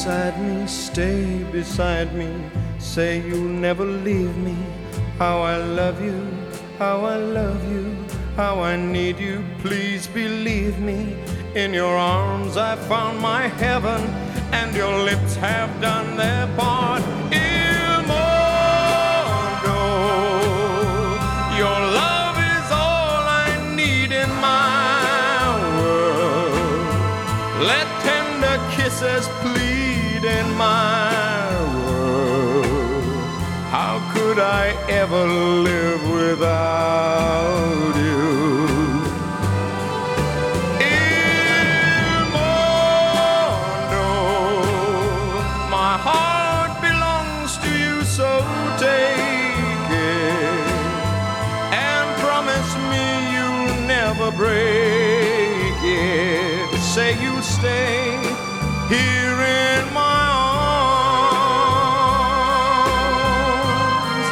beside me, stay beside me. Say you'll never leave me. How I love you, how I love you, how I need you. Please believe me. In your arms I found my heaven, and your lips have done their part. Il mondo, your love is all I need in my world. Let tender kisses plead in my world. How could I ever live without you? So take it and promise me you'll never break it. Say you'll stay here in my arms.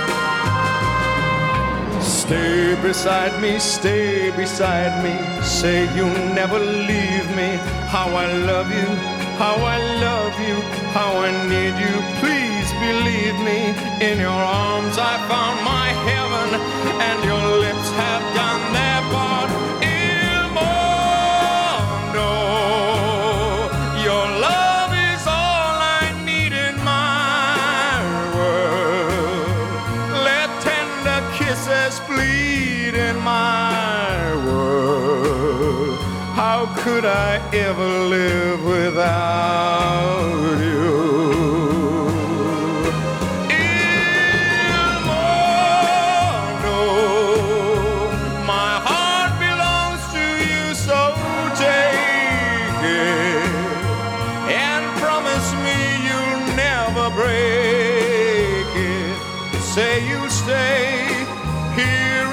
Stay beside me, stay beside me. Say you'll never leave me. How I love you, how I love you, how I need you. Please believe me. In your arms I found my heaven, and your lips have done their part. Il mondo, your love is all I need in my world. Let tender kisses plead in my world. How could I ever live without you? Break it. Say you'll stay here